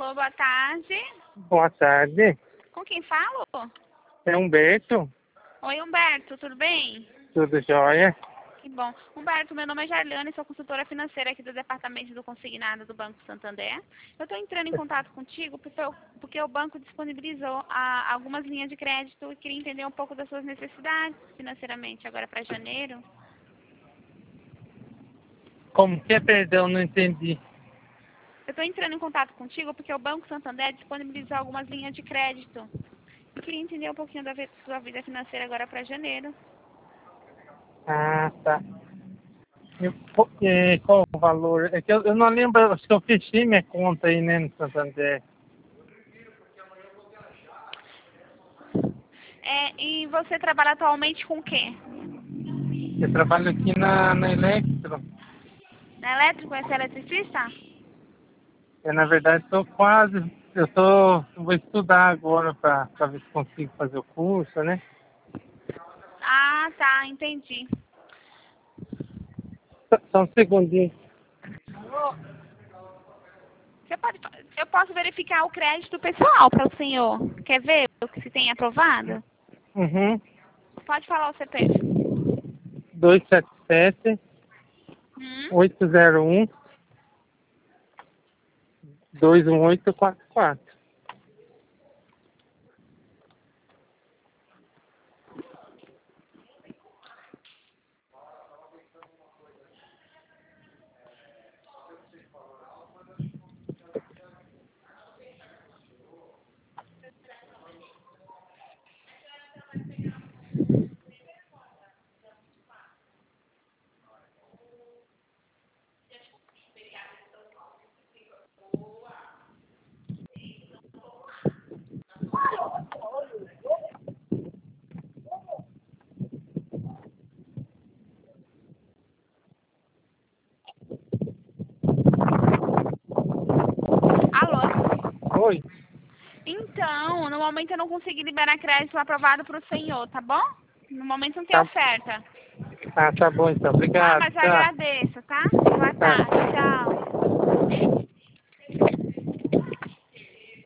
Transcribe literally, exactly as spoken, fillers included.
Alô, boa tarde. Boa tarde. Com quem falo? É Humberto. Oi, Humberto, tudo bem? Tudo jóia? Que bom. Humberto, meu nome é Jarliane, sou consultora financeira aqui do Departamento do Consignado do Banco Santander. Eu estou entrando em contato contigo porque, eu- porque o banco disponibilizou ah, algumas linhas de crédito e queria entender um pouco das suas necessidades financeiramente agora para janeiro. Como que é, perdão, não entendi. Eu estou entrando em contato contigo porque o Banco Santander disponibilizou algumas linhas de crédito. Eu queria entender um pouquinho da vi- sua vida financeira agora para janeiro. Ah, tá. E, po- e qual o valor? É que eu, eu não lembro, acho que eu fechei minha conta aí, né, no Santander. É, e você trabalha atualmente com o quê? Eu trabalho aqui na, na Electro. Na elétrico? Você é eletricista? Eu, na verdade, estou quase... Eu tô, vou estudar agora para ver se consigo fazer o curso, né? Ah, tá, entendi. Só, só um segundinho. Você pode, eu posso verificar o crédito pessoal para o senhor. Quer ver o que se tem aprovado? Uhum. Pode falar o C P F. dois sete sete, Hum? oito zero um, dois um oito quatro quatro. Alô? Oi. Então, no momento eu não consegui liberar crédito aprovado para o senhor, tá bom? No momento não tem Tá. oferta. Ah, tá bom então. Tá, Obrigado. mas eu Tchau. agradeço, tá? Boa Tá. tarde, tchau.